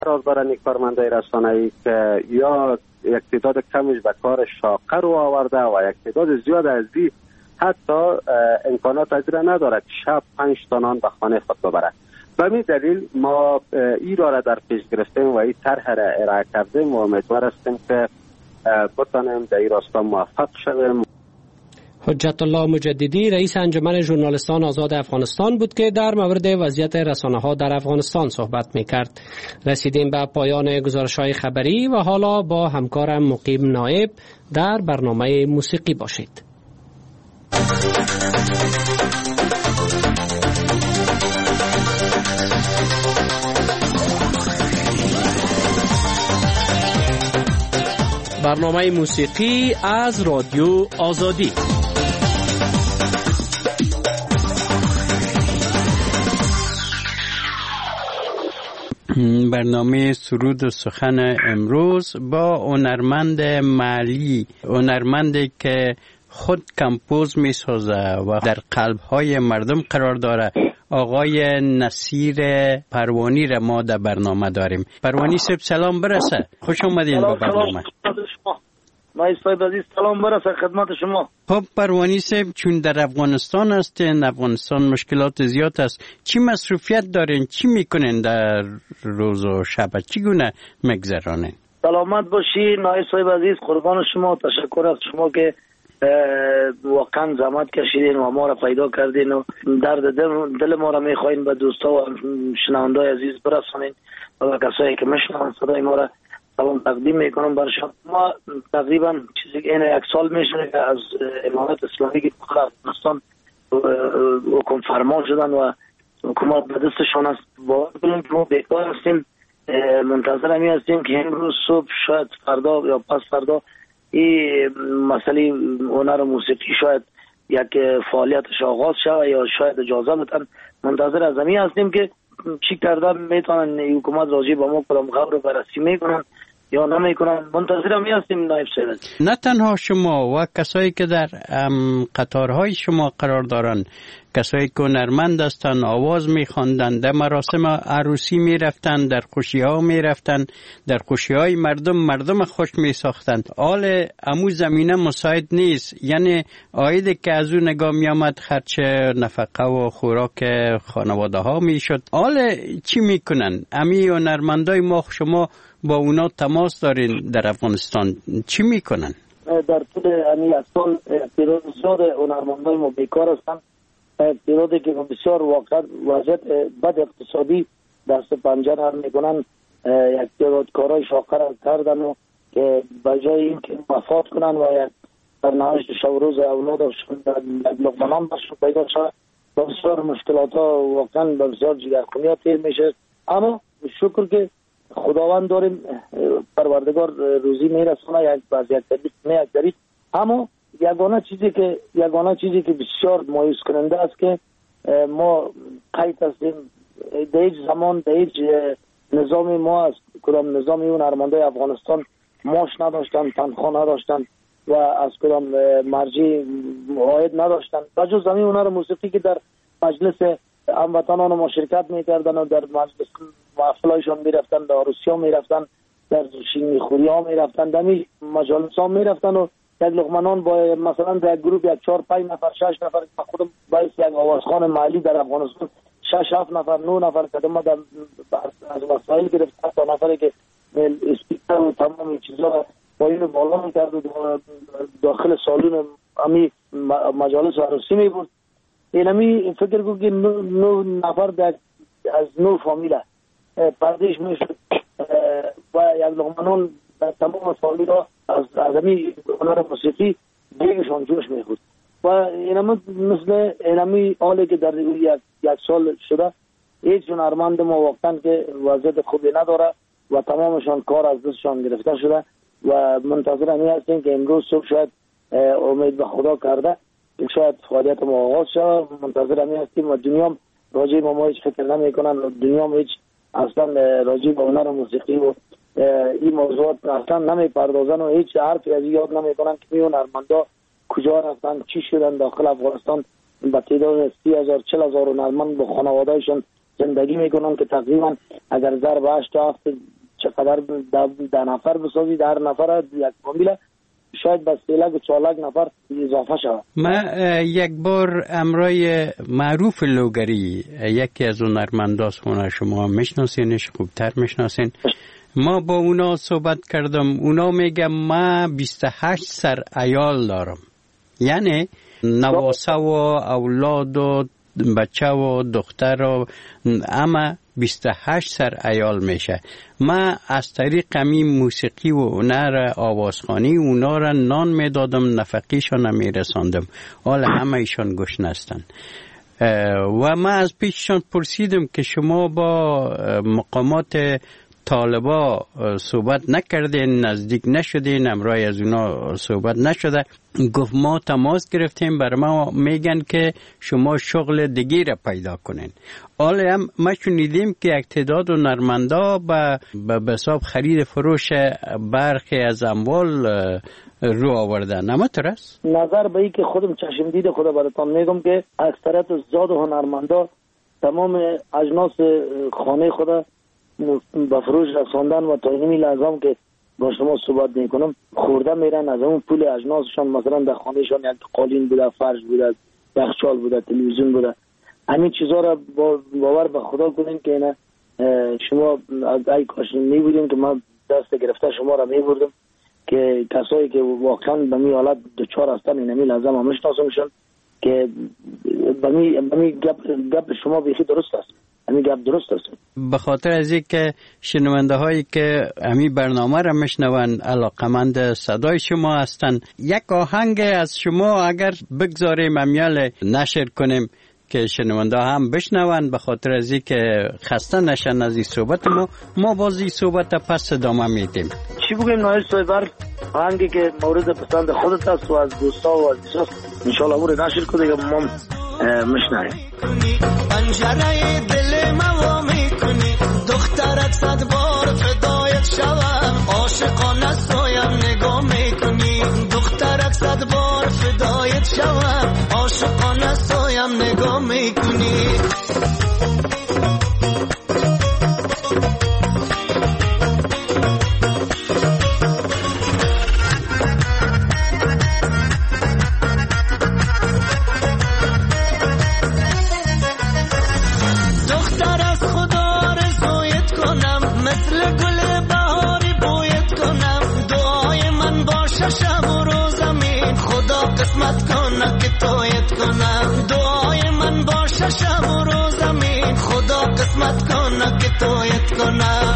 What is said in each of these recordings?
قرار دارن کارمندای رسانه‌ای که یا یک تعداد کمش به کار شاقه رو آورده و یک تعداد زیاد از دی حتی امکانات از را نداره که شب 5 تا نان به خانه خود ببره. به همین دلیل ما این را در پیش گرفتیم و این طرح را ارائه کردیم و امیدوار هستیم که بتانیم در این راستا موفق شویم. حجت الله مجددی رئیس انجمن ژورنالیستان آزاد افغانستان بود که در مورد وضعیت رسانه‌ها در افغانستان صحبت می‌کرد. رسیدیم به پایان گزارش‌های خبری و حالا با همکارم مقیم نایب در برنامه موسیقی باشید. برنامه موسیقی از رادیو آزادی. برنامه سرود و سخن امروز با هنرمند محلی، هنرمندی که خود کمپوز می سازه و در قلب‌های مردم قرار داره، آقای نصیر پروانی را ما در برنامه داریم. پروانی صاحب سلام برسه، خوش آمدین به برنامه. نایب صاحب عزیز سلام برسه خدمت شما. خب پروانی صاحب، چون در افغانستان هستین، افغانستان مشکلات زیاد است، چی مصروفیت دارین؟ چی میکنین در روز و شب؟ چگونه میگذرانین؟ سلامت باشی نایب صاحب عزیز، قربان شما. تشکر از شما که واقعا زحمت کشیدین و ما را پیدا کردین و درد دل ما را میخواین به دوستا و شنوندای عزیز برسانین و کسایی که میشنون صدای ما را سلام تقدیم میکنم برشان. ما تقریبا چیزی که این 1 سال میشه که از امارات اسلامی که افغانستان حکم فرما شدن و حکومت به دستشان است. باور کنیم که ما بیکار هستیم، منتظر همی هستیم که امروز صبح شاید فردا یا پس فردا این مسئله هنر و موسیقی شاید یک فعالیتش آغاز شود یا شاید اجازه بدن. منتظر از همی هستیم که چی کرده میتونن حکومت راجع به ما کدام خبر رو بررسی میکنن یا نمیکنن. منتظر همی هستیم نایب صاحب. نه تنها شما و کسایی که در قطارهای شما قرار دارن، کسایی که هنرمند هستن، آواز میخواندن، در مراسم عروسی میرفتن، در خوشی ها میرفتن، در خوشی های مردم خوش میساختن. حال امو زمینه مساعد نیست، یعنی آیدی که از اون نگاه میامد خرچ نفقه و خوراک خانواده ها میشد. حال چی میکنن؟ امی هنرمندای ما، شما با اونا تماس دارین در افغانستان، چی میکنن؟ در طول امی سال بسیار هنرمندای ما بیکار هستن. تعدادی که بسیار واقعا وضعیت بد اقتصادی دست پنجه نرم میکنن. یک تعداد کارهای شاقه را کردن و که بجای این که وفات کنن و یک سرنوشت شب روز اولادشون لقمه نان برشون پیدا شد، بسیار مشکلات ها واقعا بسیار جگرخونی ها تیر میشه. اما شکر که خداوند داریم، پروردگار روزی میرسونه یک وضعیت یک. اما یگانه چیزی که بسیار مایوس کننده است که ما قید هستیم در هیچ زمان در هیچ نظام ما از کدام نظامی اون هنرمندای افغانستان معاش نداشتن، تنخواه نداشتن و از کدام مرجع عاید نداشتن. بجز همین هنر موسیقی که در مجلس هموطنان ما شرکت میکردن و در مجلس محفلایشان میرفتن، در عروسی ها میرفتن، در شیرینی خوری ها میرفتن، در مجالس ها میرفتن و یک لقمه نان با مثلا در گروه یک 4 5 نفر 6 نفر خودم باعث یک آوازخوان محلی در افغانستان 6 7 نفر 9 نفر کدام از وسایل گرفت تا نفری که اسپیکر و تمام چیزا را با این بالا میکرد و داخل سالن امی مجالس عروسی میبرد. اینمی فکر کنم که 9 نفر از 9 فامیل پردیش میشد و یک لقمه نان در تمام سالی را از همی هنر موسیقی دیگشان جوش میخورد و اینمی مثل اینمی حالی که در یک سال شده هیچ هنرمند ما واقعا که وضعیت خوبی نداره و تمامشان کار از دستشان گرفته شده و منتظر همی هستیم که امروز صبح شاید امید به خدا کرده شاید فعالیت ما آغاز شد. منتظر همی هستیم و دنیا راجع به ما هیچ فکر نمی کنن و دنیا هیچ اصلا راجع به هنر موسیقی و این موضوعات اصلا نمی پردازن و هیچ حرفی از یاد نمی کنن که این هنرمندا کجا رفتن، چی شدن داخل افغانستان. به تعداد 30,000 40,000 هنرمند با خانواده‌شان زندگی میکنم که تقریبا اگر ضرب 8 تا 7 چقدر 10 نفر بسازی، در نفر یک فامیل شاید به 3 لک و 4 لک نفر اضافه شود. ما یک بار امرای معروف لوگری، یکی از هنرمنداست، شما میشناسینش، خوبتر میشناسین. ما با اونا صحبت کردم، اونا میگه ما 28 سر عیال دارم، یعنی نواسه و اولاد و بچه و دختر و اما 28 سر عیال میشه. ما از طریق همین موسیقی و هنر آوازخوانی اونا را نان میدادم، نفقیشان میرساندم، حالا همه ایشان گشنه هستند. و ما از پیششان پرسیدم که شما با مقامات طالبا صحبت نکردین، نزدیک نشدین، امرای از اونا صحبت نشده. گفت ما تماس گرفتیم، بر ما میگن که شما شغل دیگه را پیدا کنین. حالا هم ما شنیدیم که یک تعداد هنرمندا به حساب خرید فروش برخی از اموال رو آوردن، نمطور است؟ نظر به این که خودم چشم دید خدا براتان میگم که اکثریت زاد هنرمندا تمام اجناس خانه خدا به فروش رساندن و تا اینمی لازم که با شما صحبت میکنم خورده میرن از اون پول اجناسشان، مثلا در خانهشان یک قالین بوده، فرش بوده، یخچال بوده، تلویزیون بوده، همین چیزا را باور به خدا کنین که نه شما از ای کاش میبودین که من دست گرفته شما را میبردم که کسایی که واقعا به می حالت دچار هستن اینمی لازم هم میشناسمشون که به می گپ شما بیخی درست است، همین گپ درست است. به خاطر از این که شنونده هایی که همین برنامه را میشنون علاقمند صدای شما هستن، یک آهنگ از شما اگر بگذاریم امیال نشر کنیم که شنونده هم بشنون، به خاطر از این که خسته نشن از این صحبت ما باز این صحبت پس ادامه میدیم. چی بگیم نایل سویبر؟ آهنگی که مورد پسند خودت است و از دوستا و عزیزا انشالله اون نشر کنه که ما مشنویم. پنجره دل ما میکنی، دخترت 100 بار فدایت شوم، عاشقانه سویم نگاه میکنی، دخترت 100 بار فدایت شوم، عاشقانه سویم نگاه میکنی. شب و روزمین خدا قسمت کنه که تویت کنم، دعای من باشه شب و روزمین خدا قسمت کنه که تویت کنم.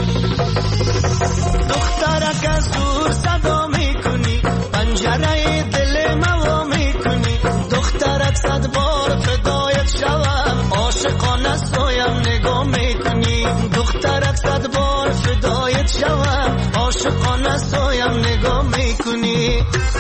دخترک از دور صدا میکنی، پنجره دل ما میکنی، دخترک 100 بار فدایت شوم، عاشقانه سویم نگاه میکنی، دخترک 100 بار فدایت شوم، عاشقانه سویم نگاه میکنی.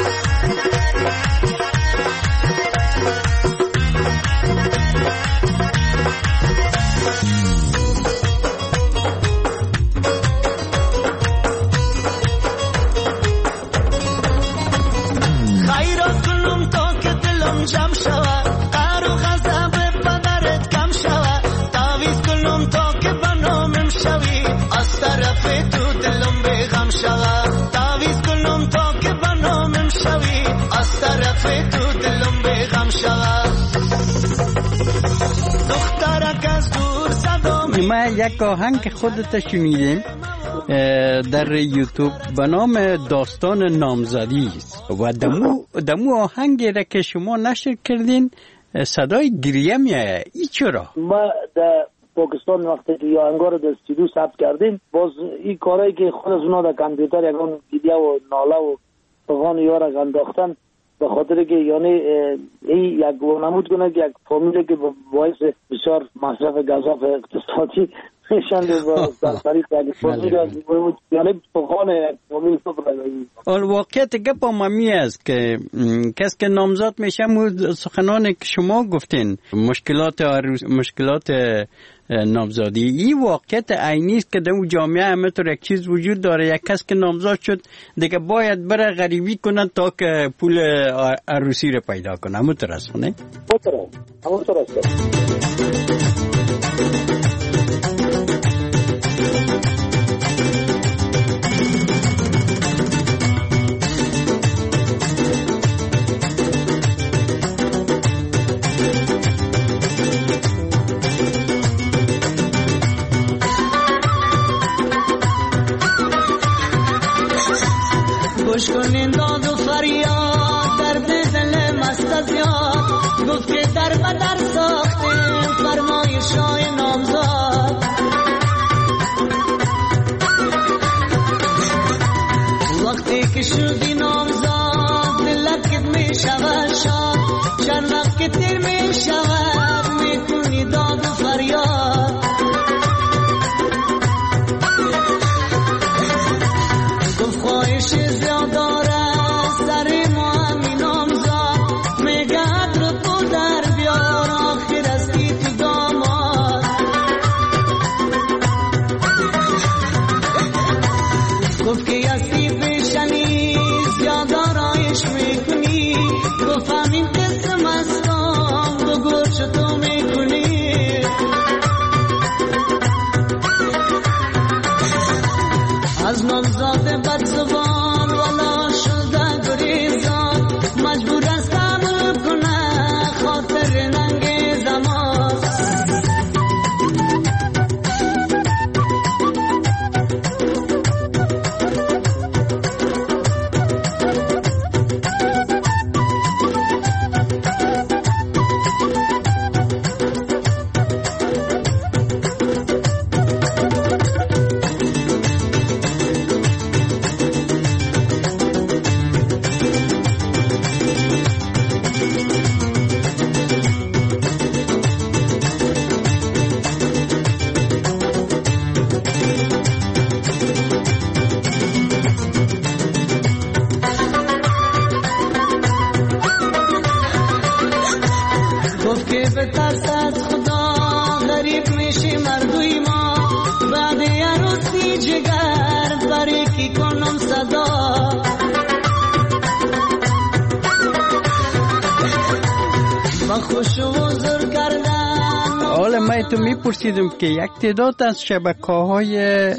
خیرات کنم تا که دلم جمع شود، قهر و غضب پدرت کم شود، تعویض کنم تا که بنامم شوی، از طرف تو دلم بیغم شود، تعویض کنم تا که بنامم شوی، از طرف تو دلم بیغم شود. دخترک از دور صدا ما یک آهنگ خودت شنیدیم در یوتیوب به نام داستان نامزدی است و دمو آهنگی را که شما نشر کردین صدای گریه میآید. ای چرا؟ ما در پاکستان وقتی که آهنگا رو در استودیو ثبت کردیم، باز این کارهایی که خود از اونا در کامپیوتر یکان گریه و ناله و پیغام یارا انداختن، به خاطر که یعنی این یک نمود کنه که یک فامیلی که باعث بسیار مصرف گزاف اقتصادی شان با سرسری یعنی پیغام فامیل تو برای واقعیت گپ ممی است که کس که نامزد میشه سخنانی که شما گفتین، مشکلات نامزدی، این واقعیت عینی است که در جامعه همینطور یک چیز وجود داره، یک کس که نامزد شد دیگه باید بره غریبی کنن تا که پول عروسی رو پیدا کنه. همونطور است نه؟ همونطور است. گوش کنین داد و فریاد درد دل مست از یاد گفت که در بدر ساختیم فرمایشای نامزاد وقتی که شدی نامزاد دلت می شود شاد چند وقت که تیر می شود می کنی داد و فریاد گفت خواهش زیاداره سر ما همین نامزاد میگه عطر تو در بیار آخر استی تو داماد گفت که یستی بشنی زیادارایش میکنی گفت همین قسم استان بگو چطور میکنی از نامزاد بدزبان والا شده گریزان مجبور است عمل کنه خاطر ننگ زمان گفت که بترس از خدا غریب میشی مردوی ما بعد عروسی جگر بریکی کنم صدا با خوش و حضور کردن حالا من تو میپرسیدم که یک تعداد از شبکه‌های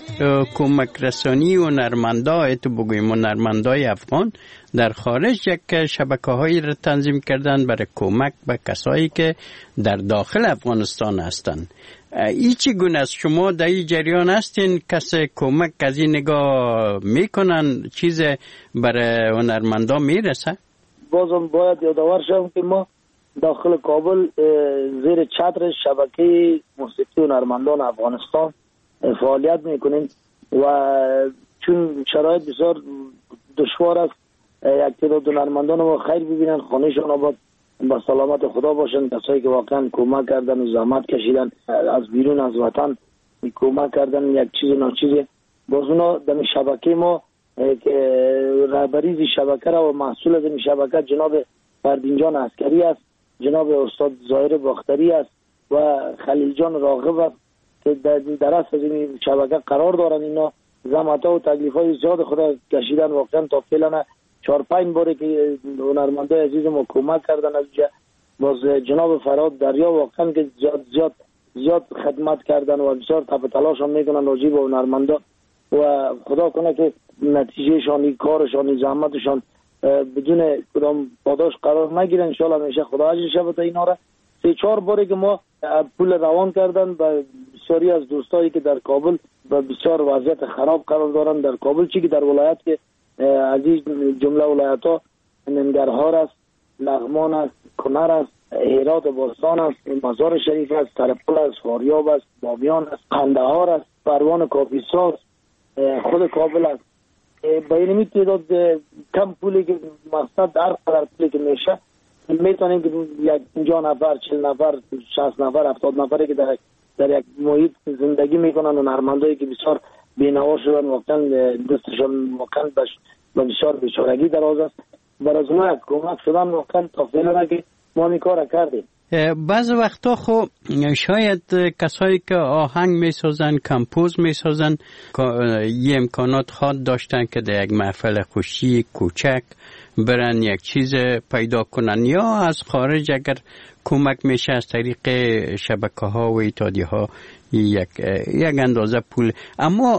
کمک رسانی و هنرمندای تو بگویم هنرمندای افغان در خارج یک شبکه‌هایی را تنظیم کردن برای کمک به کسایی که در داخل افغانستان هستند. ای چگونه است؟ شما در این جریان هستین؟ کسی کمک از این نگاه میکنن چیز برای هنرمندا میرسه؟ بازم باید یادآور شم که ما داخل کابل زیر چتر شبکه موسیقی هنرمندان افغانستان فعالیت میکنیم و چون شرایط بسیار دشوار است یک تعداد هنرمندان ما خیر ببینن خانهشان آباد با سلامت خدا باشن کسایی که واقعا کمک کردن و زحمت کشیدن از بیرون از وطن کمک کردن یک چیز ناچیزی باز اونا در شبکه ما که رهبری شبکه را و مسئول از این شبکه جناب فردین جان عسکری است جناب استاد ظاهر باختری است و خلیل جان راغب است که در اصل این شبکه قرار دارن اینا زحمت ها و تکلیف های زیاد خدا کشیدن واقعا تا فعلا 4-5 باره که هنرمندای عزیز ما کمک کردن از باز جناب فراد دریا واقعا که زیاد خدمت کردن و بسیار تپ تلاش هم میکنن راجع به هنرمندا و خدا کنه که نتیجهشان کارشان زحمتشان بدون کدام پاداش قرار نگیرن ان شاء الله همیشه خدا اجرش بده اینا را 3-4 باره که ما پول روان کردن و بسیاری از دوستایی که در کابل و بسیار وضعیت خراب قرار دارن در کابل چی که در ولایت که عزیز جمله ولایت‌ها ننگرهار است لغمان است کنر است هرات باستان است مزار شریف است ترپل است فاریاب است بامیان است قندهار است پروان کاپیسا است خود کابل است با این تعداد کم پولی که مقصد هر قدر پولی که میشه میتونیم که یک 50 نفر 40 نفر 60 نفر 70 نفری که در یک محیط زندگی میکنن و هنرمندایی که بسیار بینوا شدن واقعا دستشان واقعا بسیار بیچارگی دراز است برای ما کمک شدن واقعا تا فعلا که ما این کار کردیم. بعض وقتا خب شاید کسایی که آهنگ میسازن کمپوز میسازن یه امکانات خواد داشتن که در یک محفل خوشی کوچک برن یک چیز پیدا کنن یا از خارج اگر کمک میشه از طریق شبکه ها و اتحادیه ها یک اندازه پول. اما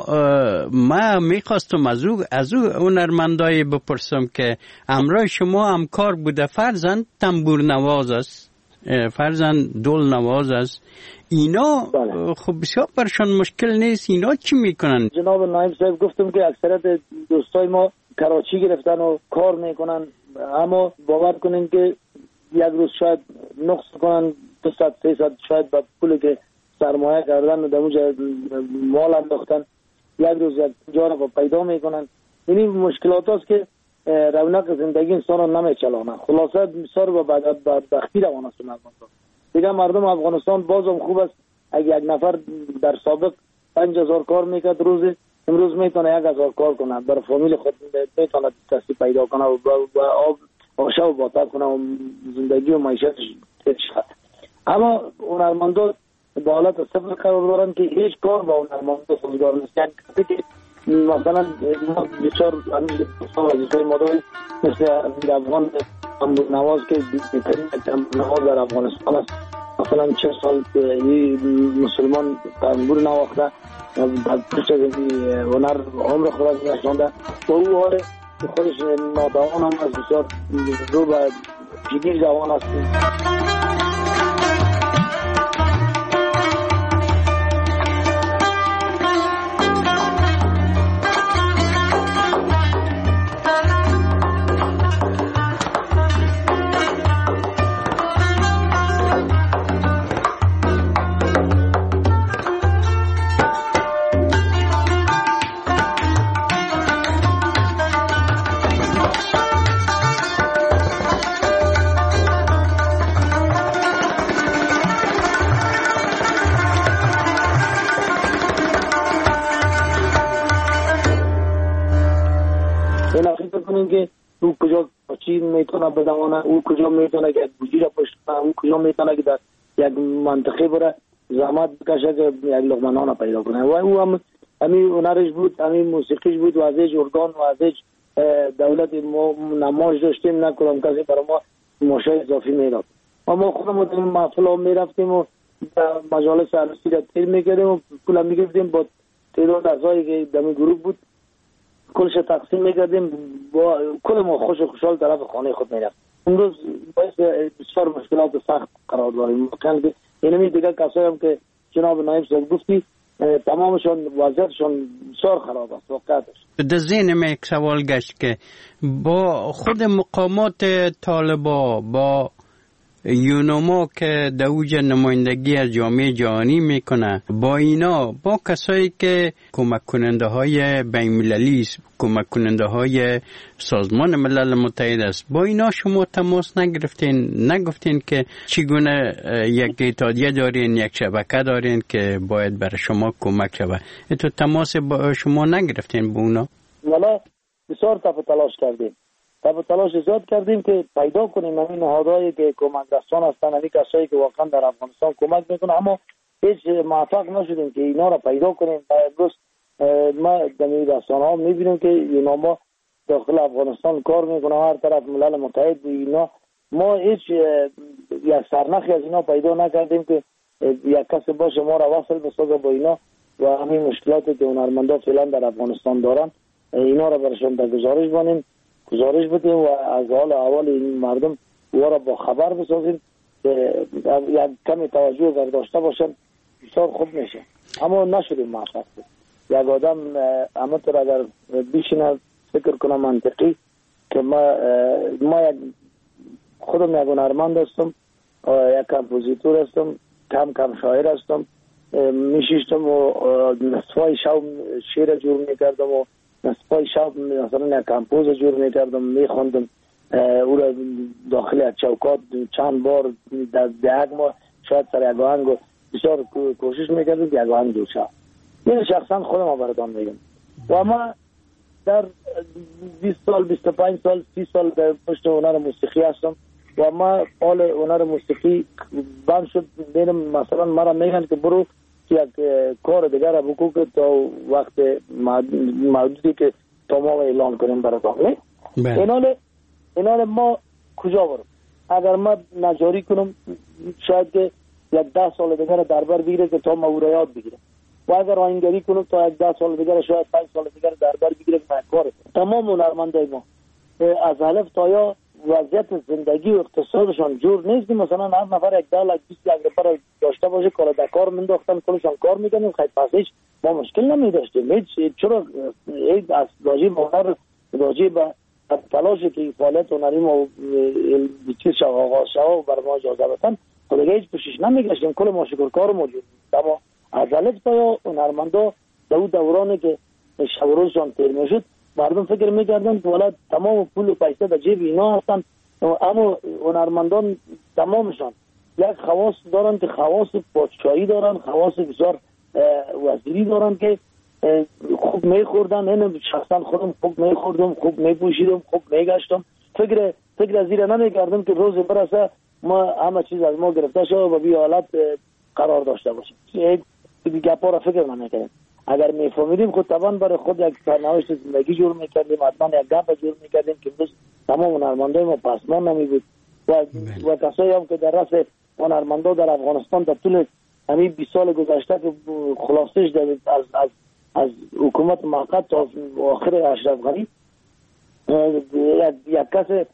ما میخواستم از او هنرمندای بپرسم که همراه شما همکار بوده فرزن تنبور نواز است فرزن دول نواز است اینا خب بسیار برشان مشکل نیست اینا چی میکنن؟ جناب نایب صاحب گفتم که اکثریت دوستای ما کراچی گرفتن و کار میکنن، اما باور کنین که یک روز شاید نقص کنن 200-300 شاید با پولی که سرمایه کردن و در اونجا مال انداختن یک روز یک جا را پیدا میکنن. یعنی مشکلات هست که رونق زندگی انسان را نمیچلانه. خلاصه بسیار با بدبختی روان است دیگه. مردم افغانستان بازم خوب است اگه یک نفر در سابق 5000 کار میکرد روزی، امروز میتونه 1000 کار کنه، برای فامیل خود میتونه کسی پیدا کنه و آب آشا و باطب کنه و زندگی و معیشتش شد. اما هنرمندا با حالت صفر قرار دارن که هیچ کار با هنرمندا سازگار نیست. یعنی مثلا ما بسیار عزیزای ما داریم مثل امیر افغان تنبور نواز که بهترین تنبور نواز در افغانستان است. مثلا 40 سال مسلمان تنبور نواخته بعد پشت هنر عمر خود رسانده و او حال خودش ناتوان هم از بسیار رو به جدی جوان است. که او کجا چی میتونه بدونه، او کجا میتونه که بوجی را پشت کنه، او کجا میتونه که در یک منطقه بره زحمت بکشه که یک لقمه نان پیدا کنه. و او هم همین هنرش بود، همین موسیقیش بود و ازش ارگان و ازش دولت ما نمایش داشتیم، نه کدام کسی برای ما ماشای اضافی میداد. ما خودمون در محفل ها میرفتیم و مجالس عروسی را تیر میکردیم و پول هم میگرفتیم با تعداد اعضایی که در گروه بود کلش تقسیم میکردیم با کل ما خوش و خوشحال طرف خانه خود میرفت. امروز باعث بسیار مشکلات سخت قرار داریم. که اینمی دیگه کسایی هم که جناب نایب صاحب گفتی تمامشون وضعیتشون بسیار خراب است واقعیتش. در ذهن من یک سوال گشت که با خود مقامات طالبا با یونوما که در اوج نمایندگی از جامعه جهانی میکنه، با اینا با کسایی که کمک کننده های بین المللی، کمک کننده های سازمان ملل متحد است، با اینا شما تماس نگرفتین؟ نگفتین که چگونه یک اتحادیه دارین، یک شبکه دارین که باید برای شما کمک شود؟ تو تماس با شما نگرفتین با اونا؟ والا بسیار تلاش کردیم، تلاش زیاد کردیم که پیدا کنیم همین نهادهایی که کمک رسان هستن، همین کسایی که واقعا در افغانستان کمک میکنن، اما هیچ موفق نشدیم که اینا را پیدا کنیم. امروز ما در رسانه‌ها میبینیم که اینا داخل افغانستان کار میکنه، هر طرف ملل متحد اینا، ما هیچ یک سرنخی از اینا پیدا نکردیم که یک کس باشه ما را وصل بسازه با اینا و همین مشکلاتی که هنرمندا فعلا در افغانستان دارن اینا را برشون در گزارش بدیم و از حال اول این مردم او را با خبر بسازیم که یک کمی توجه اگر داشته باشن بسیار خوب میشه. اما نشدیم موفق. یک آدم همونطور اگر بیشینه فکر کنم منطقی که ما خودم یک هنرمند هستم، یک کمپوزیتور هستم، کم شاعر هستم، میشیشتم و نصفای شب شعر جور میکردم و نصفای شب مثلا یک کمپوز جور میکردم، میخوندم او را داخل از چوکات چند بار در یک ماه شاید سر یک آهنگ بسیار کوشش میکردم که یک آهنگ جور شد. این شخصا خودم بردان میگم و ما در 20 سال 25 سال 30 سال در پشت هنر موسیقی هستم و ما حال هنر موسیقی بند شد. بینم مثلا مرا میگن که برو یک کار دیگر را بکو که تا وقت محدودی که تا ما اعلان کنیم براتون. اینال ما کجا برم؟ اگر ما نجاری کنم شاید که یک 10 سال دیگر دربر بگیره که تا ما او را یاد بگیره و اگر آهنگری کنم تا یک 10 سال دیگر شاید 5 سال دیگر دربر بگیره که من کار تمام هنرمندای ما از الف تا یا وضعیت زندگی و اقتصادشان جور نیست. مثلا هر نفر یک 10 لک 20 لک روپیه داشته باشه کار در کار مینداختن کلشان کار میکنن خیلی پس هیچ ما مشکل نمیداشتیم. هیچ چرا از راجی هنر راجع به تلاشی که فعالیت هنری ما چیز آغاز شد بر ما اجازه بدن خود دیگه هیچ پوشش نمیگشتیم. کل ما شکرکار موجود، اما از الف تا یا هنرمندا دو دورانی که شب و روزشان تیر میشد مردم فکر میکردن که ولاد تمام پول و پیسه در جیب اینا هستن، اما هنرمندان تمامشان یک خواص دارن که خواص پادشاهی دارن، خواص بسیار وزیری دارن که خوب میخوردن. این شخصا خودم خوب میخوردم، خوب میپوشیدم، خوب میگشتم. فکر از این نمیکردم که روز برسه ما همه چیز از ما گرفته شد و بی حالت قرار داشته باشیم. این گپا را فکر نمیکردم. اگر میفهمیدیم خود طبعا برای خود یک سرنوشت زندگی جور میکردیم، حتما یک گپ جور میکردیم که امروز تمام هنرمندای ما پسمان نمیبود و کسایی هم که در رأس هنرمندا در افغانستان در طول همین 20 سال گذشته که خلاصش از حکومت موقت تا آخر اشرف غنی یک کس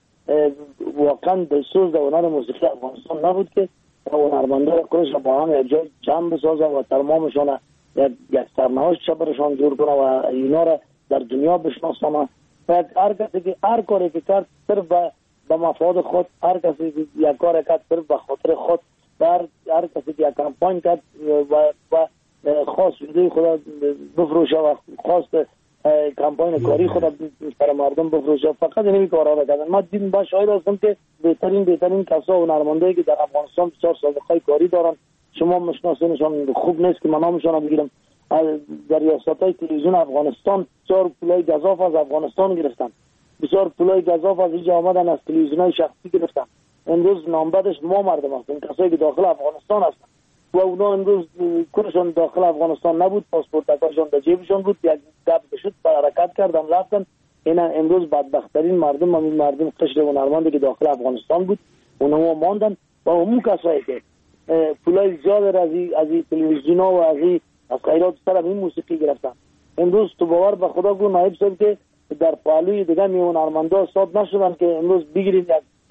واقعا دلسوز در هنر موسیقی افغانستان نبود که هنرمندا خودش با هم یک جای جمع بسازه و تمامشان یک سرنوشت برشان جور کنه و اینا را در دنیا بشناسانه. هر کسی که هر کاری که کرد صرف به مفاد خود، هر کسی که یک کار کرد صرف به خاطر خود، هر کسی که یک کمپاین کرد و خاص ویدیوی خدا بفروشه و خاص کمپاین کاری خدا برای مردم بفروشه، فقط اینمی کارا را کردن. من دیدم با شاهد هستم که بهترین کسا و هنرمندایی که در افغانستان بسیار سابقه کاری دارن، شما مشناسینشان خوب نیست که من نامشان بگیرم، در ریاست‌های تلویزیون افغانستان بسیار پولای گزاف از افغانستان گرفتن، بسیار پولای گزاف از اینجا آمدن از تلویزیون‌های شخصی گرفتن. امروز نامبدش ما مردم هستیم، کسایی که داخل افغانستان هستن و اونا امروز کلشون داخل افغانستان نبود، پاسپورت‌هاشون در جیبشون بود، یک گپ شد حرکت کردن رفتن. اینا امروز بدبخت‌ترین مردم قشر هنرمندی که داخل افغانستان بود اونها ماندن و همون کسایی که پولای زیاد از این تلویزیون‌ها و از خیرات سر این موسیقی گرفتن. امروز تو باور به خدا گو نایب صاحب که در پالوی دیگه هنرمندا صاد نشدن که امروز بگیریم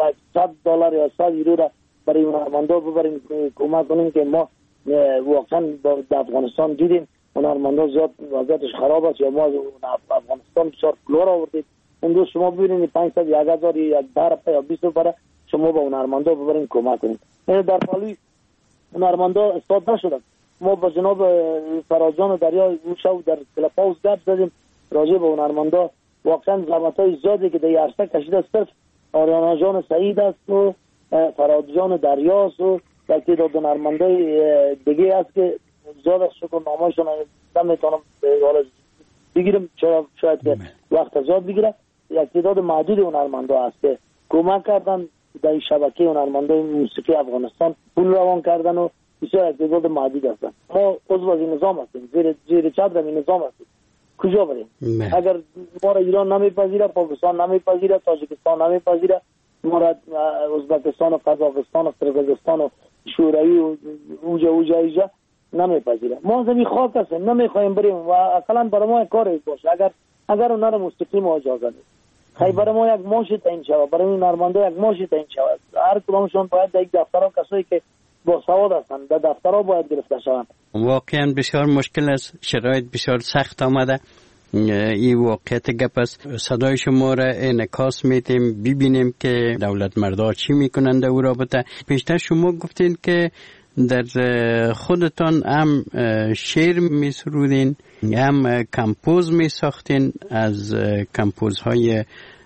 $100 یا 100 یورو را برای هنرمندا ببریم کمک کنیم که ما واقعا در افغانستان دیدیم هنرمندا زیاد وضعیتش خراب است یا ما افغانستان بسیار پول آوردیم. امروز شما ببینید 500 یا 1000 یا 10 یا 20 روپیه شما به هنرمندا ببرین کمک کنید. در پالوی هنرمندا استاد نشدن. ما با جناب فراجان دریا شو در کلاپاوس گپ زدیم راجع به هنرمندا، واقعا زحمت‌های زیادی که در عرصه کشیده، صرف آریانا جان سعید است و فراجان دریاست و تعداد هنرمندای دیگه است که زیاد از شکر نامه‌شون نمیتونم حالا بگیرم، شاید که وقت زیاد بگیره. یک تعداد محدود هنرمندا هست که کمک کردن در شبکه هنرمندای موسیقی افغانستان پول روان کردن و بسیار تعداد محدود هستن. ما عضو از این نظام هستیم، زیر چتر این نظام هستیم. کجا بریم؟ اگر ما را ایران نمیپذیره، پاکستان نمیپذیره، تاجیکستان نمیپذیره، ما را ازبکستان و قزاقستان و قرقیزستان و شوروی و اوجا نمیپذیره. ما زمین خاک هستیم، نمیخوایم بریم و اصلا برای ما کاری باشه. اگر هنر موسیقی ما اجازه نیست، خیلی برای ما یک معاش تعیین شود، برای این هنرمندا یک معاش تعیین شود. هر کدامشون باید در یک دفترها کسایی که با سواد هستند در دفترها باید گرفته شوند. واقعا بسیار مشکل است، شرایط بسیار سخت آمده. این واقعیت گپ است. صدای شما را انعکاس میدیم ببینیم که دولت مردا چی میکنند در او رابطه. پیشتر شما گفتین که در خودتان هم شعر می سرودین، هم کمپوز می ساختین. از کمپوزهای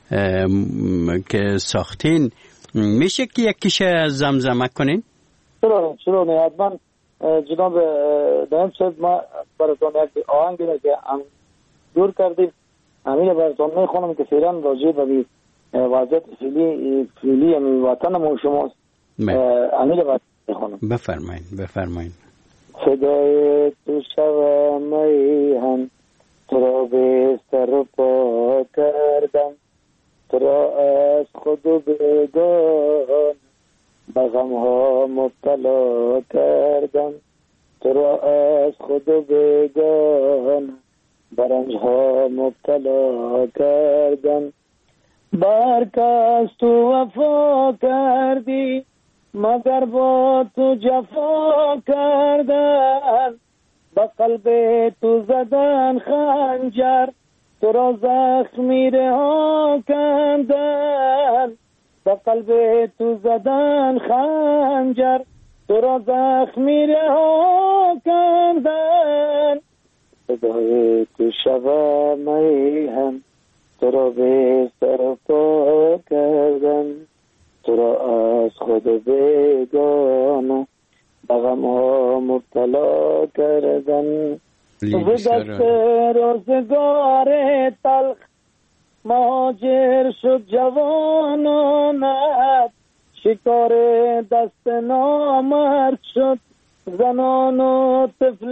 که ساختین میشه که یکیشه زمزمه کنین؟ چرا نه، حتما جناب دائم صاحب، ما براتون یک آهنگی را که دور کردیم همین براتون میخونم که فعلا راجع به وضعیت فعلی وطن ما شماست. همین براتون میخونم. بفرمایید. فدای تو شوم هم، تو را به سر پا کردم، تو را از خود و بگان به غمها مبتلا کردم، تو را از خود و بگان به رنجها مبتلا کردم. برکس تو وفا کردی مگر با تو جفا کردن، به قلب تو زدن خنجر تو را زخمی رها کندن، به قلب تو زدن خنجر، تو را زخمی رها کندن، صدای تو شب میهم، تو را به سر پا کردن، تو را از خود بیگانه به غم ها مبتلا کردن. به دست روزگار تلخ مهاجر شد جوانانت، شکار دست نامرد شد زنان و طفل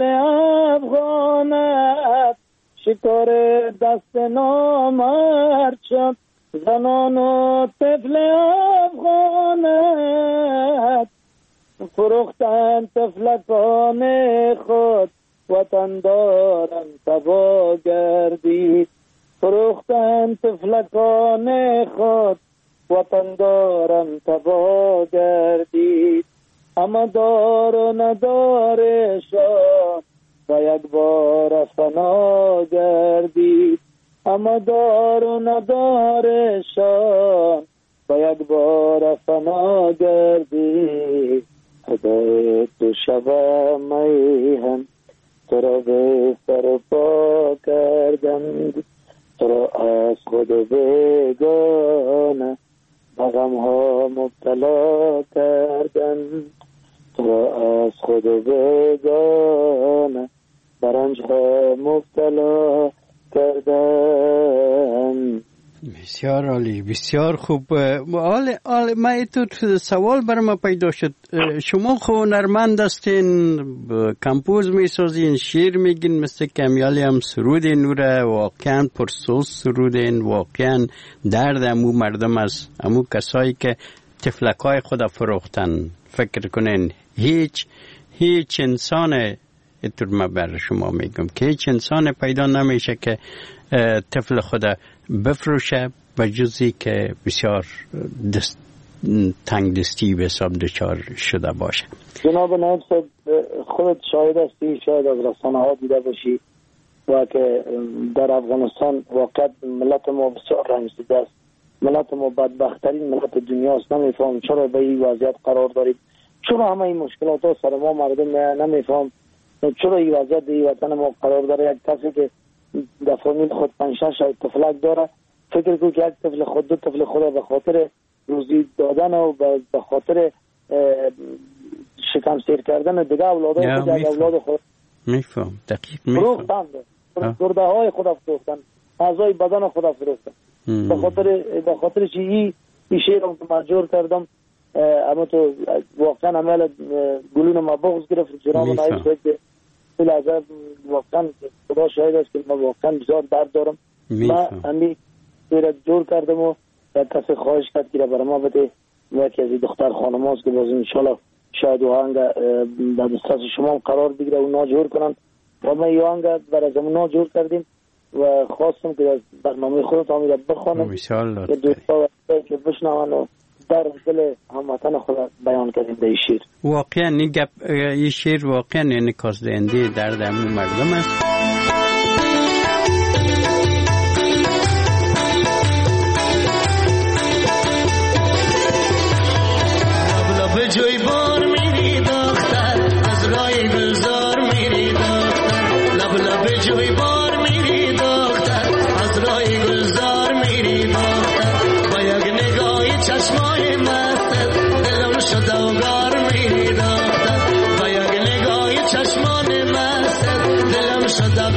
افغانت، شکار دست نامرد شد زنان و طفل افغانت، فروختن طفلکان خود وطن دارن تبا گردید، فروختن طفلکان خود وطن دارن تبا گردید، اما دار و ندارشان و یک بار فنا گردید، اما دار و ندارشان و یک بار فنا گردید. خدای تو شب میهم، تو را به سر پا کردند، تو را از خود بیگانه به غم ها مبتلا کردند، تو را از خود بیگانه به رنج ها مبتلا کردند. بسیار عالی، بسیار خوب. من تو سوال برام پیدا شد. شما خو هنرمند هستین، کمپوز میسازین، شعر میگین، مثل کمیالی هم سرودین، نوره واقعا پرسوز سرودین، واقعا درد امو مردم است، امو کسایی که تفلکای خود فروختن. فکر کنین هیچ انسان، اینطور من بر شما میگم که هیچ انسان پیدا نمیشه که طفل خود بفروشه و جزی که بسیار تنگ دستی به حساب دچار شده باشه. جناب نایب صاحب، خودت شاهد هستی، شاید از رسانه ها دیده باشی و که در افغانستان واقعا ملت ما بسیار رنج دیده است. ملت ما بدبختترین ملت دنیاست. نمیفهم چرا به این وضعیت قرار دارید، چرا همه این مشکلات ها سر ما مردم نمیفهم، چرا این وضعیت این وطن ما قرار داره. یک کسی که در فامیل خود 5-6 طفلک داره، فکر کنید که یک طفل خود، دو طفل خود به خاطر روزی دادن و به خاطر شکم سیر کردن دیگه اولاد خود میفهم دقیق میفهم گرده های خود فروختن، اعضای بدن خود فروختن. به خاطر چی این شعر رو که مجبور کردم، اما تو واقعا عمل گلون ما بغض گرفت. جناب نایب صاحب این لحظه واقعا خدا شاهد است که من واقعا بسیار درد دارم. من همین شعر جور کردم و یک کسی خواهش کرد که برای ما بده، یکی از دختر خانم هاست که باز انشالله شاید او آهنگ در دسترس شما قرار بگیره و ناجور کنن و ما این آهنگ برای زمان ناجور کردیم و خواستم که از برنامه خودت آمیده بخوانم که دوستا که بشنون و در دل هموطن خود بیان کردیم به این شعر. واقعا این شعر واقعا انعکاس دهنده درد همون مردم است. به جوی بار میری دختر، از رای گلزار میری دختر، لب لب جوی بار میری دختر، از رای گلزار میری دختر، با یک نگاه چشمای مستت دلم شد اوگار میری دختر، با یک نگاه چشمان مستت دلم شد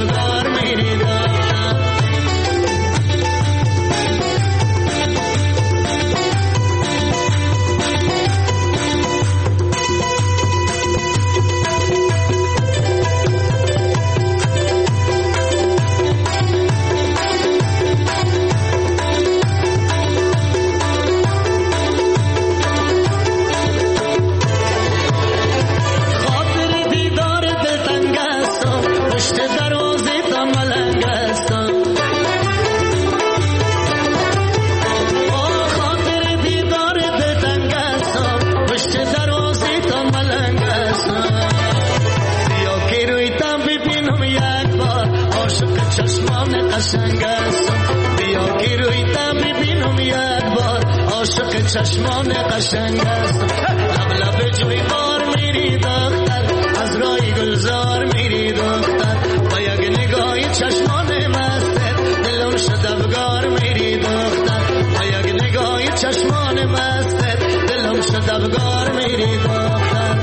قشنگ است بیا که روی دم ببینم یک بار عاشق چشمان قشنگ است لب لب جوی بار میری دختر از رای گلزار میری دختر با یک نگاهی چشمان مستت دلم شد افگار میری دختر با یک نگاهی چشمان مستت دلم شد افگار میری دختر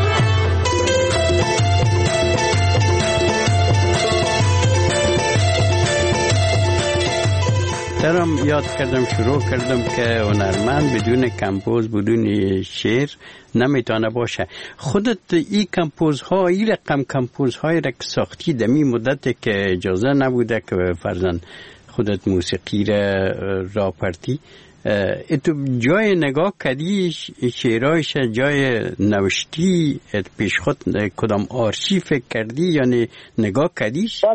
درم یاد کردم شروع کردم که هنرمند بدون کمپوز بدون شعر نمیتونه باشه. خودت این کمپوزها این رقم کمپوزهای را ساختی دمی مدت که اجازه نبوده که فرزن خودت موسیقی را پرتی تو جای نگاه کردی شعرهایش جای نوشتی پیش خود کدام آرشیو فکر کردی یعنی نگاه کردیش؟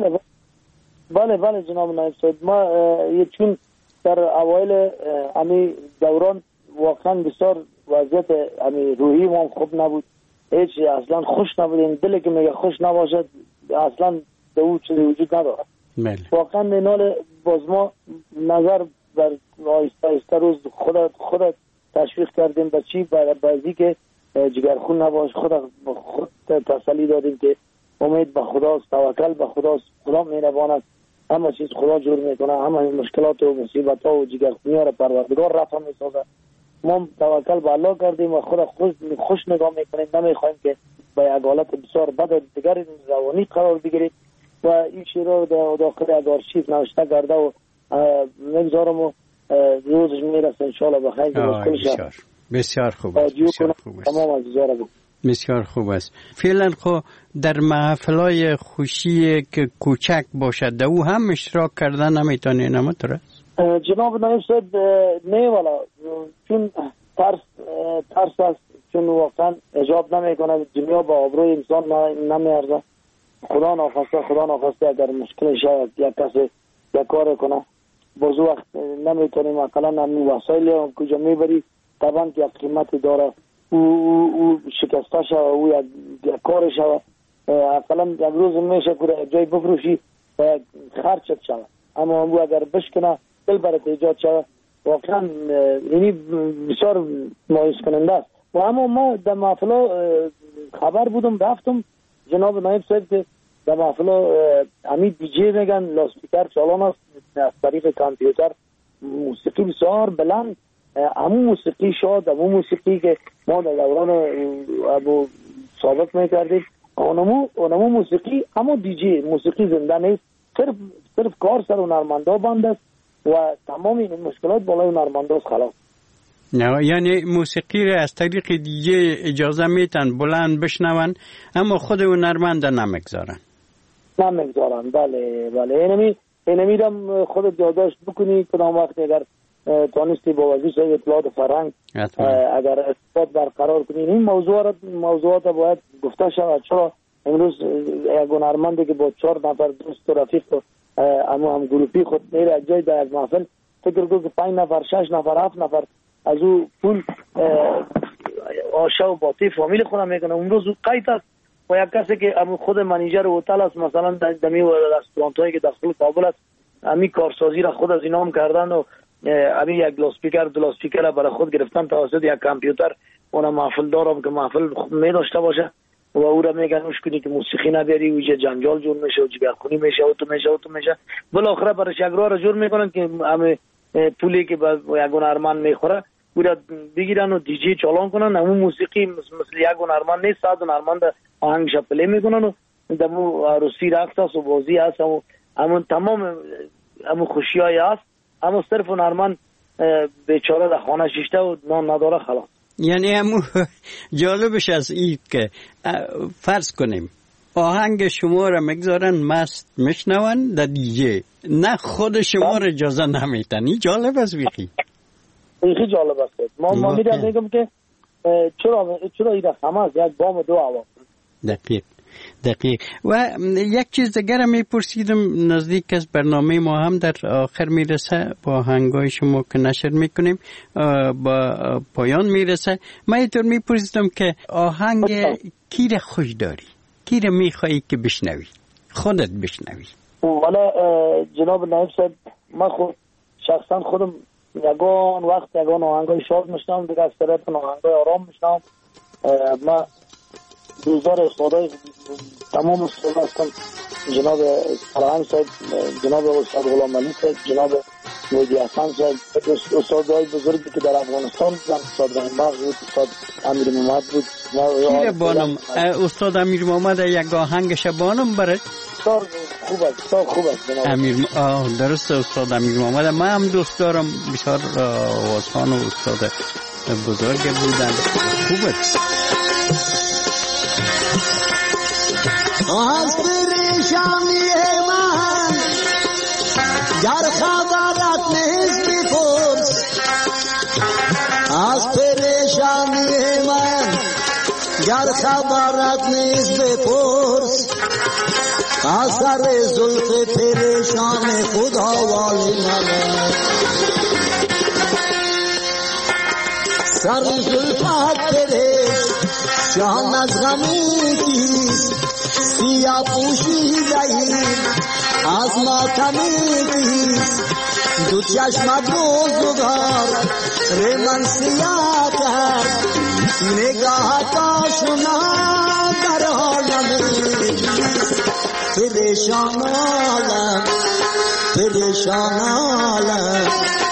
بله جناب نایب صاحب ما چون در اوایل امی دوران واقعا بسیار وضعیت امی روحی ما خوب نبود هیچ اصلا خوش نبودیم دلی که میگه خوش نباشد اصلا دو چیزی وجود نداره واقعا نینال باز ما نظر بر آیسته روز خود تشویق کردیم به چی بعضی که جگرخون نباش خود تسلی دادیم که امید به خداست توکل به خداست خدا مهربان همه چیز خدا جور میکنه همه مشکلات و مصیبت ها و جگرخونی ها را پروردگار رفع میسازه ما توکل به الله کردیم و خدا خوش نگاه میکنیم نمیخوایم که به یک حالت بسیار بد دیگر روانی قرار بگیرید و این شعر رو داخل یک آرشیو نوشته کرده و میگذارم و روزش میرسه انشاءالله بخیر بسیار خوب است تمام عزیزارا بسیار خوب است. فعلا خو در محفلای خوشی که کوچک باشد در او هم اشتراک کردن نمیتونی نمتره؟ جناب نایب صاحب نه والا چون ترس است چون واقعا اجاب نمیکنه دنیا با آبروی انسان نمیارزه خدا ناخواسته اگر مشکل شاید یک کسی یک کار کنه باز وقت نمیتونیم اقلا همین وسایل کجا میبری طبعا که قیمت داره او شکسته شوه او یک کار شوه اقلا یک روز میشه که جای بفروشی خرچت شوه اما او اگر بشکنه دل برات ایجاد شوه واقعا یعنی بسیار مایوس کننده است و اما ما در محفل خبر بودم رفتم جناب نایب صاحب که در محفل همین دیجی میگن لاسپیکر چالان است از طریق کامپیوتر موسیقی بسیار بلند همون موسیقی شاد همون موسیقی که ما در دوران ابو سابق میکردیم اونمو موسیقی همون دیجی موسیقی زنده نیست صرف کار سر هنرمندا بند است و تمام این مشکلات بالای هنرمندا خلاص نه یعنی موسیقی را از طریق دیجی اجازه میتن بلند بشنون اما خود هنرمند نمیگذارن بله اینمی دم خودت یادداشت بکنی کدام وقت اگر تانستی با وزیر صاحب اطلاعات فرهنگ اگر ارتباط برقرار کنی این موضوعات باید گفته شود چرا امروز یک هنرمندی که با 4 نفر دوست و رفیق اما هم گروپی خود میره از جای در یک محفل فکر کن که 5 نفر 6 نفر 7 نفر از او پول آشا و باطی فامیل خودم میکنه امروز او قید است و یک کسی که خود منیجر هتل است مثلا دمی و رستوران هایی که داخل کابل است امی کارسازی را خود از اینام کردن و امی یک لاسپیکر دو لاسپیکر را برای خود گرفتن توسط یک کامپیوتر اون محفل دارم که محفل می داشته باشه و او را میگن اوش کنی که موسیقی نبری و جنجال جور میشه و جگرخونی میشه و تو میشه بالاخره برای شگرها را جور میکنن که همه پولی که با یک هنرمند میخوره او را بگیرن و دیجی چالان کنن همون موسیقی مثل یک هنرمند نیست صد هنرمند آهنگش پلی میکنن و دمو عروسی رقص است و بازی هست همون تمام همون خوشی های هست اما صرف هنرمند بیچاره در خانه شیشته و نان نداره خلاص یعنی همون جالبش از این که فرض کنیم آهنگ شما را میگذارن مست میشنون در دیجی نه خود شما را اجازه نمیتن این جالب است بیخی جالب است ما میگم که چرا این رقم است یک بام دو عوام دقیق و یک چیز دیگر میپرسیدم نزدیک از برنامه ما هم در آخر میرسه با آهنگای شما که نشر میکنیم با پایان میرسه من اینطور میپرسیدم که آهنگ کی را خوش داری کی را میخوایی که بشنوی خودت بشنوی ولی جناب نایب صاحب من خود شخصا خودم یگان وقت یگان آهنگای شاد میشنم، دیگه از طرف آهنگای آرام میشنم. من دوزار استادای تمام استاد هستم، جناب فرهنگ صاحب، جناب استاد غلام علی صاحب، جناب مهدی حسن صاحب، استادای بزرگی که در افغانستان بودن، استاد رحمت بود، استاد امیر محمد بود. چیه بانم استاد امیر محمد یک آهنگش بانم برای خوب است جناب امیر درست استاد امیر محمد. من هم دوست دارم، بسیار آوازخوان و استاد بزرگ بودن. خوبه از پریشانی من گر خبرت نیست بپرس، از پریشانی من گر خبرت نیست بپرس، از سر زلف پریشان خدا والی منه، سر زلفت پریشان از غمی کیست، سیاه پوشیده‌ای از ماتمی کیست، دو چشمت بزرگار من سیاه کرد، نگاه کاشونا در عالمی کیست، پریشان عالم پریشان عالم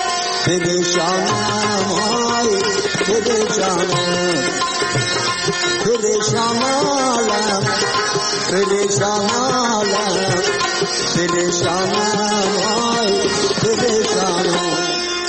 پریشانم های پریشانم پریشان عالم پریشان عالم پریشانم های پریشانم.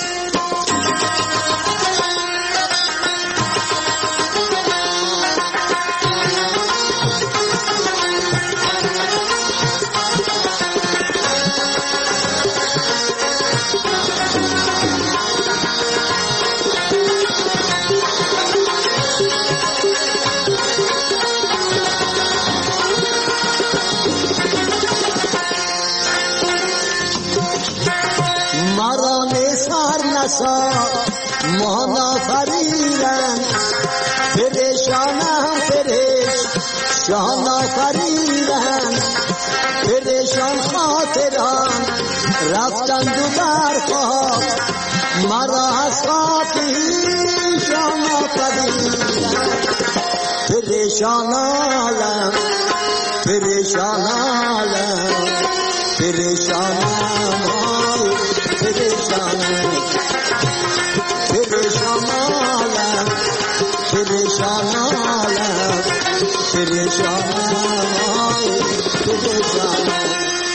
مانا فریرن پریشانم پریشان فریرن، پریشان خاطران رفتن دو برخواب، مرا از خاطیشان فریرن، پریشان عالم پریشان عالم پریشانم های پریشانم پریشان عالم پریشان عالم پریشانم های پریشانم.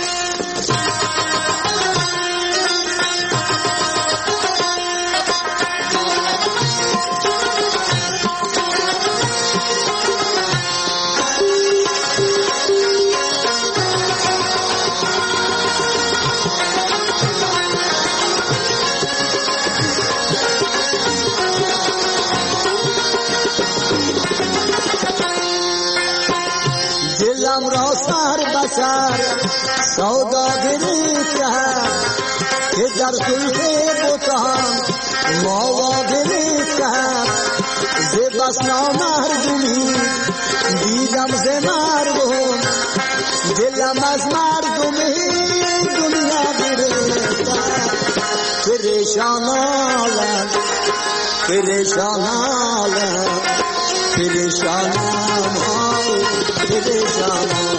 دلم را سر بسر سوداگری کرد که در زلف بتان مواگری کرد، ز بس نامردمی دیدم ز مردم، دلم از مردمی دنیا گرفتم، پریشان عالم پریشان عالم پریشانم های پریشانم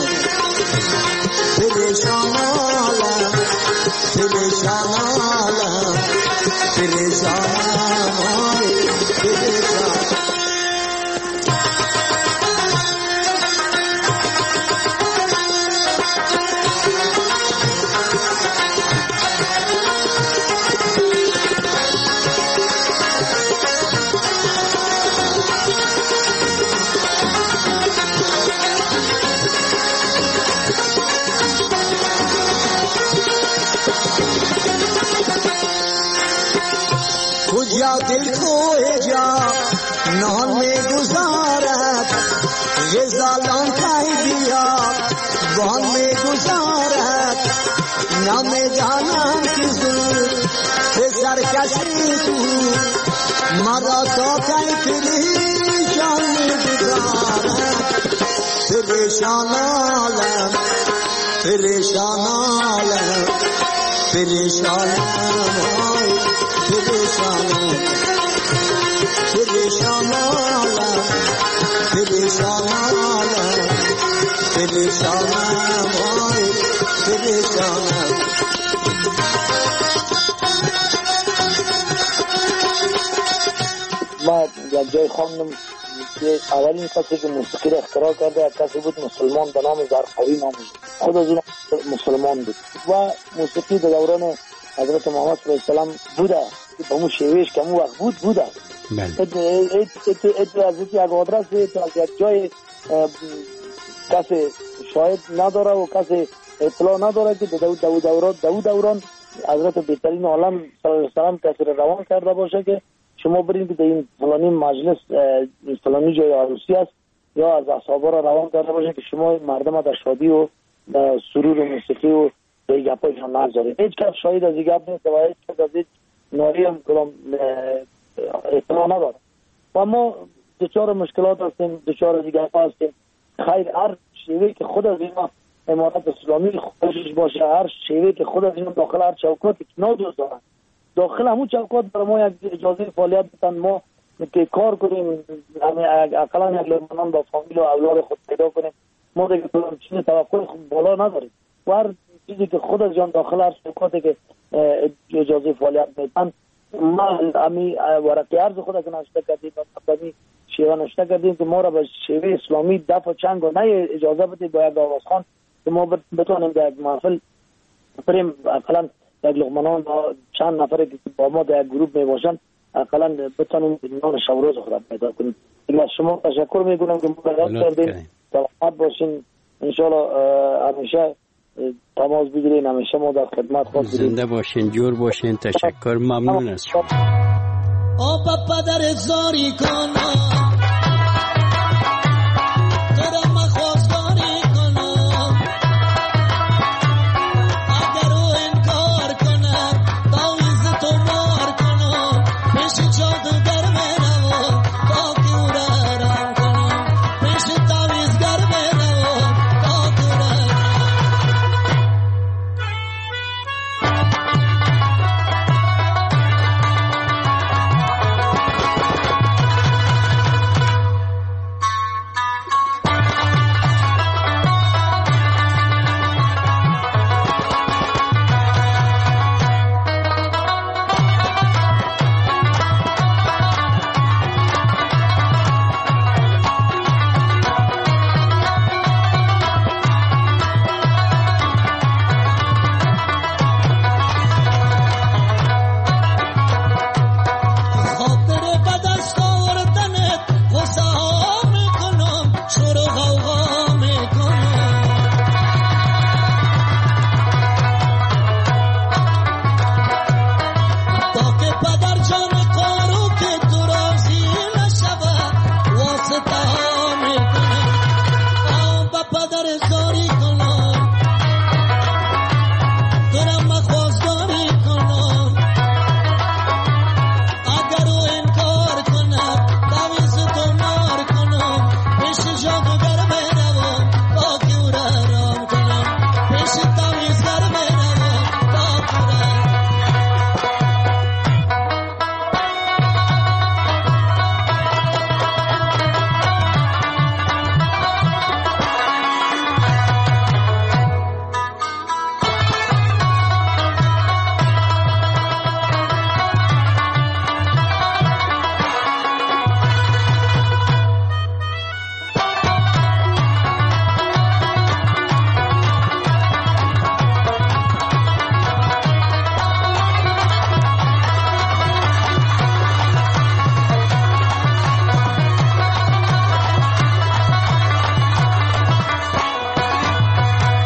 پریشان عالم پریشان عالم پریشانم های پریشانم. کجا دل کجا نان میں گزارت، غزالان کئی بیا بان میں گزارت، نہ میں جانم کی ضرور سرکشی تو مرا تو کئی پریشان میں گزارت، پریشان عالم پریشان عالم پریشان وای پریشان پریشان عالم پریشان عالم پریشان وای پریشان. ما یک جای خواندم که اولین کسی که موسیقی را اختراع کرده کسی بود مسلمان به نام زرقاوی نام خود از این مسلمان بود و موسیقی در دوران حضرت محمد صلی الله علیه و آله بوده به اون شیوهش که اون وقت بوده. از یک آدرس از یک جای کسی شاید نداره و کسی اطلاع نداره که دو دوران حضرت بهترین عالم صلی الله علیه و آله کسی را روان کرده باشه که شما برید که در این فلانی مجلس فلانی جای عروسی است یا از اصحابا را روان کرده باشه که شما مردم در شادی و سرور و موسیقی و به گپایشان نگذارید. هیچ کس شاید از این گپ نیست و هیچ کس از این ناری هم کلام اطلاع نداره و ما دچار مشکلات هستیم، دچار از این گپ هستیم. خیر هر شیوه که خود از اینا امارت اسلامی خودش باشه، هر شیوه که خود از اینا داخل هر چوکاتی که نادوست دارن داخل همون چوکات برای ما یک اجازه فعالیت بتن ما که کار کنیم، اقلا یک لبنان با فامیل و اولاد خود پیدا کنیم. ما دیگه چیز توقع بالا نداریم و هر چیزی که خود از جان داخل هر چوکاتی که اجازه فعالیت میتن ما امی ورقی عرض خود از نشته کردیم و امی شیوه نشته کردیم که ما را به شیوه اسلامی دفع چنگ و نه اجازه بدید با یک آوازخان که ما بتونیم در یک محفل بریم اقلا یک لغمنان با چند نفره که با ما در یک گروه می باشن اقلا بتونیم نان شوروز خود پیدا کنیم. از شما تشکر میکنم که ما را کردیم. سلامت باشین انشالله، همیشه تماس بگیرین، همیشه ما در خدمت خود زنده باشین، جور باشین. تشکر، ممنون از شما. آب پدر زاری کنم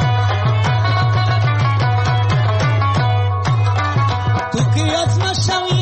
شوی